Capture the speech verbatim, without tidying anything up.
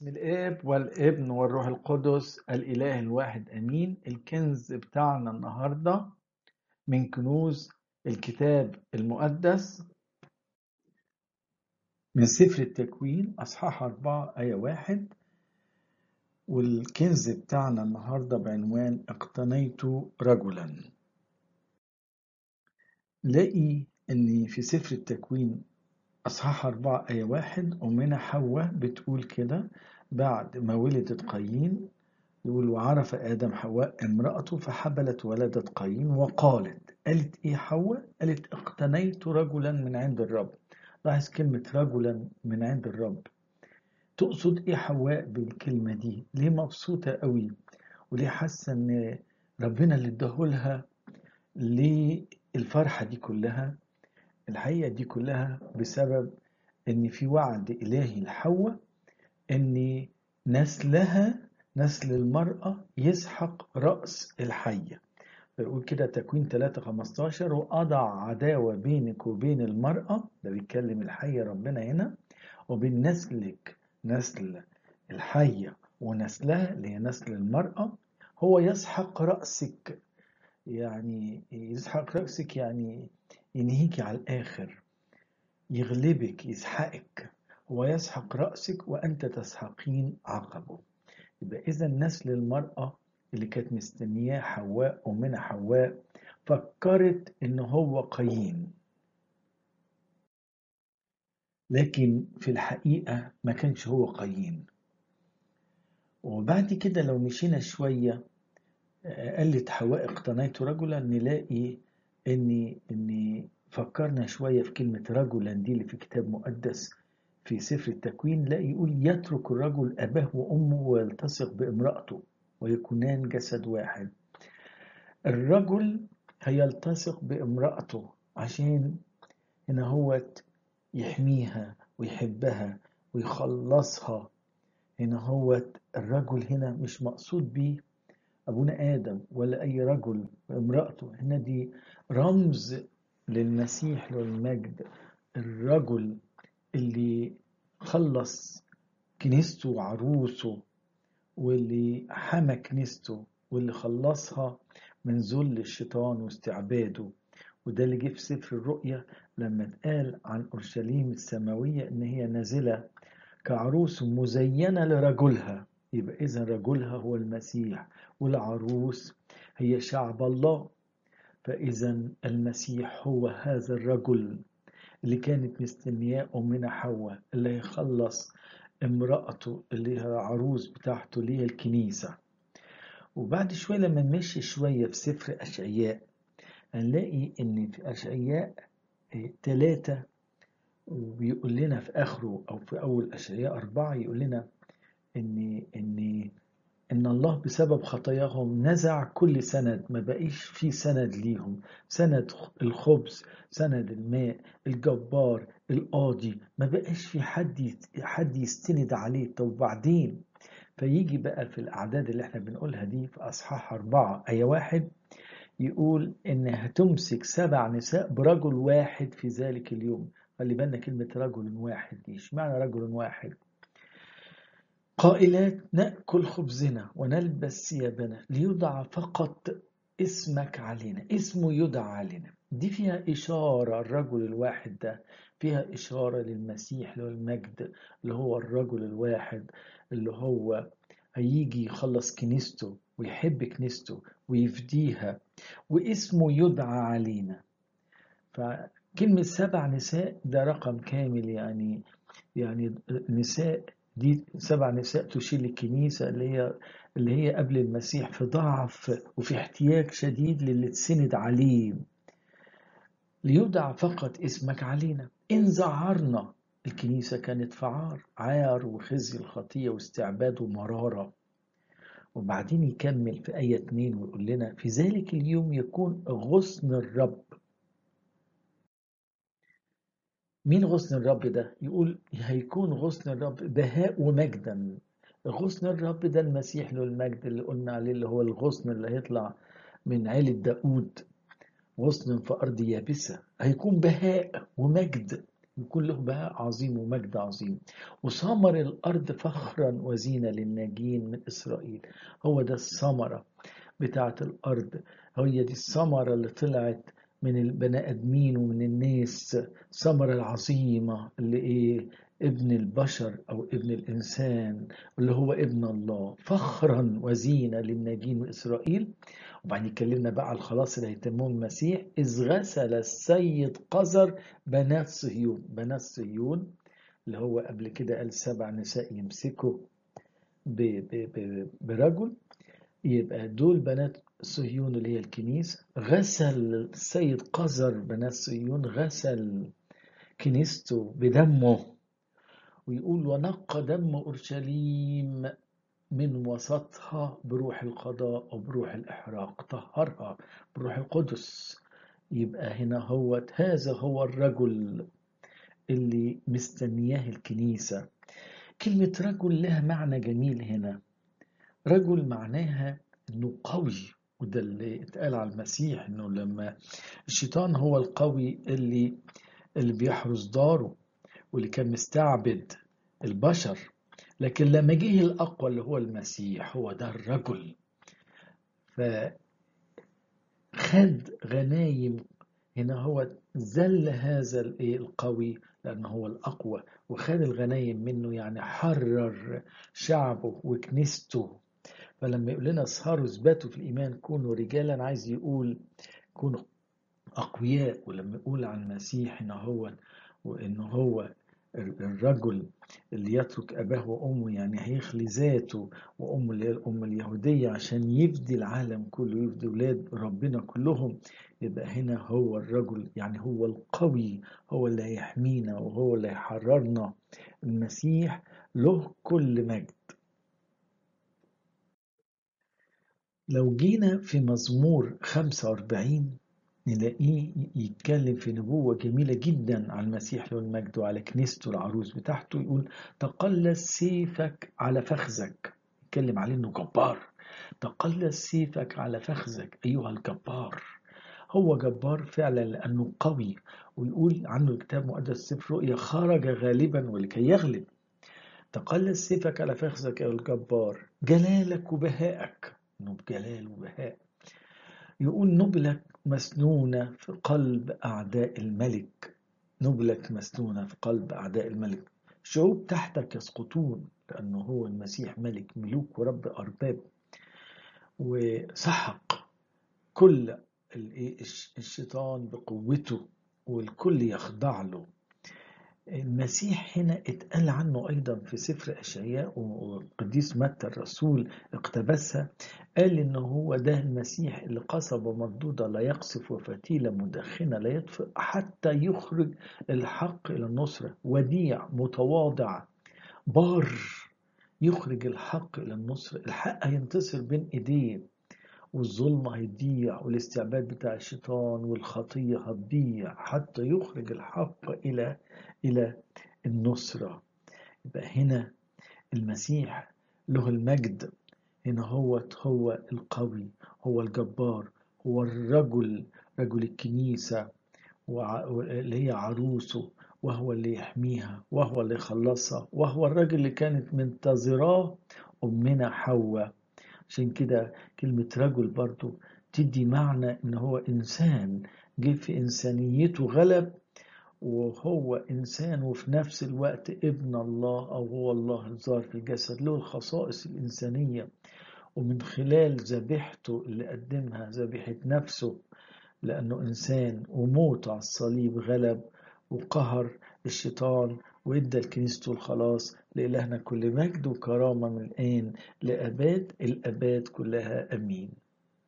باسم الآب والابن والروح القدس الإله الواحد أمين. الكنز بتاعنا النهاردة من كنوز الكتاب المقدس من سفر التكوين أصحاح أربعة آية واحد. والكنز بتاعنا النهاردة بعنوان اقتنيت رجلا. لاقي أن في سفر التكوين أصحاح أربعة آية واحد أمنا حواء بتقول كده بعد ما ولدت قايين، يقول وعرف آدم حواء امرأته فحبلت ولدت قايين وقالت، قالت إيه حواء؟ قالت اقتنيت رجلا من عند الرب. لاحظ كلمة رجلا من عند الرب. تقصد إيه حواء بالكلمة دي؟ ليه مبسوطة قوي؟ وليه حاسة إن ربنا اللي اداهولها؟ ليه الفرحة دي كلها؟ الحقيقة دي كلها بسبب إن في وعد إلهي لحواء إن نسلها نسل المرأة يسحق رأس الحية. فيقول كده تكوين ثلاثة خمستاشر وأضع عداوة بينك وبين المرأة، ده بيتكلم الحية ربنا هنا، وبين نسلك نسل الحية ونسلها اللي هي نسل المرأة، هو يسحق رأسك. يعني يسحق رأسك يعني ينهيك على الآخر، يغلبك، يسحقك. هو يسحق رأسك وأنت تسحقين عقبه. يبقى إذا نسل المرأة اللي كانت مستنياه حواء ومن حواء فكرت إن هو قايين، لكن في الحقيقة ما كانش هو قايين. وبعد كده لو مشينا شوية قالت حواء اقتنيت رجلا، نلاقي إن إن فكرنا شوية في كلمة رجلا دي اللي في كتاب مقدس في سفر التكوين، لا يقول يترك الرجل أباه وأمه ويلتصق بامرأته ويكونان جسد واحد. الرجل هيلتصق بامرأته عشان هنا هو يحميها ويحبها ويخلصها. هنا هو الرجل هنا مش مقصود بيه أبونا آدم ولا أي رجل وامرأته، هنا دي رمز للمسيح والمجد، الرجل اللي خلص كنيسته وعروسه واللي حمى كنيسته واللي خلصها من ذل الشيطان واستعباده. وده اللي جه في سفر الرؤيا لما اتقال عن أورشليم السماوية إن هي نازلة كعروس مزينة لرجلها. يبقى إذن رجلها هو المسيح والعروس هي شعب الله. فإذا المسيح هو هذا الرجل اللي كانت مستنياه أمنا حواء، اللي هيخلص امرأته اللي هي العروس بتاعته اللي هي الكنيسة. وبعد شوية لما نمشي شوية في سفر أشعياء هنلاقي إن في أشعياء ثلاثة وبيقول لنا في آخره أو في أول أشعياء أربعة يقول لنا إن إن إن الله بسبب خطاياهم نزع كل سند، ما بقيش في سند ليهم، سند الخبز، سند الماء، الجبار، القاضي، ما بقاش في حد حد يستند عليه. طب وبعدين؟ فيجي بقى في الأعداد اللي احنا بنقولها دي في أصحاح أربعة آية واحد يقول إن هتمسك سبع نساء برجل واحد في ذلك اليوم. خلي بالنا كلمة رجل واحد دي، اشمعنى رجل واحد؟ قائلات نأكل خبزنا ونلبس ثيابنا ليدعى فقط اسمك علينا، اسمه يدعى علينا. دي فيها إشارة، الرجل الواحد ده فيها إشارة للمسيح له المجد، اللي هو الرجل الواحد اللي هو هيجي يخلص كنيسته ويحب كنيسته ويفديها واسمه يدعى علينا. فكلمة سبع نساء ده رقم كامل، يعني يعني نساء دي سبع نساء تشير للكنيسة اللي هي اللي هي قبل المسيح في ضعف وفي احتياج شديد للي تسند عليه. ليدعى فقط اسمك علينا. إن زعرنا، الكنيسة كانت في عار، عار وخزي الخطية واستعباد ومرارة. وبعدين يكمل في آية اتنين ويقول لنا في ذلك اليوم يكون غصن الرب. مين غصن الرب ده؟ يقول هيكون غصن الرب بهاء ومجدا. غصن الرب ده المسيح له المجد اللي قلنا عليه، اللي هو الغصن اللي هيطلع من عيلة داود، غصن في أرض يابسة، هيكون بهاء ومجد. يكون له بهاء عظيم ومجد عظيم. وثمر الأرض فخرا وزينة للناجين من إسرائيل. هو ده الثمرة بتاعة الأرض، هي دي الثمرة اللي طلعت من البني آدمين ومن الناس، الثمرة العظيمة اللي إيه؟ ابن البشر أو ابن الإنسان اللي هو ابن الله، فخرا وزينة للناجين من إسرائيل. وبعدين يكلمنا بقى على الخلاص اللي هيتمه المسيح. إذ غسل السيد قذر بنات صهيون. بنات صهيون اللي هو قبل كده قال سبع نساء يمسكوا ب- ب- ب- برجل، يبقى دول بنات صهيون اللي هي الكنيسة. غسل السيد قذر بنات صهيون، غسل كنيسته بدمه. ويقول ونقى دم أورشليم من وسطها بروح القضاء وبروح الإحراق، طهرها بروح القدس. يبقى هنا هو هذا هو الرجل اللي مستنياه الكنيسة. كلمة رجل لها معنى جميل هنا. رجل معناها انه قوي، وده اللي اتقال على المسيح، انه لما الشيطان هو القوي اللي اللي بيحرس داره واللي كان مستعبد البشر، لكن لما جه الأقوى اللي هو المسيح، هو ده الرجل. فخد غنايم. هنا هو ذل هذا الايه القوي لأنه هو الأقوى، وخد الغنايم منه، يعني حرر شعبه وكنيسته. فلما يقول لنا اسهروا اثبتوا في الإيمان كونوا رجالا، عايز يقول كونوا أقوياء. ولما يقول عن المسيح إنه هو وإنه هو الرجل اللي يترك أباه وأمه، يعني هيخلي ذاته وأمه اللي هي الأم اليهودية عشان يفدي العالم كله، يفدي ولاد ربنا كلهم. يبقى هنا هو الرجل، يعني هو القوي، هو اللي هيحمينا وهو اللي هيحررنا. المسيح له كل مجد. لو جينا في مزمور خمسة وأربعين نلاقيه يتكلم في نبوة جميلة جدا على المسيح له المجد وعلى كنيسته العروس بتاعته. يقول تقلص سيفك على فخذك. يتكلم عليه انه جبار. تقلص سيفك على فخذك ايها الجبار. هو جبار فعلا لانه قوي. ويقول عنه الكتاب المقدس سفر رؤيا خرج غالبا ولكي يغلب. تقلص سيفك على فخذك يا الجبار، جلالك وبهائك، انه بجلال وبهاء. يقول نبلك مسنونة في قلب أعداء الملك. نبلك مسنونة في قلب أعداء الملك. شعوب تحتك يسقطون، لأنه هو المسيح ملك ملوك ورب أرباب. وسحق كل الشيطان بقوته والكل يخضع له. المسيح هنا اتقال عنه أيضا في سفر أشعياء، وقديس متى الرسول اقتبسها، قال إنه هو ده المسيح اللي قصبة مردودة لا يقصف وفتيلة مدخنة لا يطفئ حتى يخرج الحق إلى النصرة. وديع متواضع بار، يخرج الحق إلى النصرة. الحق هينتصر بين إيديه، والظلم هيضيع، والاستعباد بتاع الشيطان والخطية هتضيع حتى يخرج الحق إلى إلى النصرة. يبقى هنا المسيح له المجد. هنا هو هو القوي، هو الجبار، هو الرجل، رجل الكنيسة اللي هي عروسه، وهو اللي يحميها وهو اللي يخلصها، وهو الرجل اللي كانت منتظراه أمنا حواء. عشان كده كلمة رجل برضو تدي معنى إن هو إنسان جه في إنسانيته غلب، وهو إنسان وفي نفس الوقت ابن الله، أو هو الله الظاهر في الجسد، له الخصائص الإنسانية. ومن خلال ذبيحته اللي قدمها، ذبيحة نفسه لأنه إنسان، وموت على الصليب غلب وقهر الشيطان وإدى لكنيسته الخلاص. لإلهنا كل مجد وكرامة من الآن لأباد الأباد كلها أمين.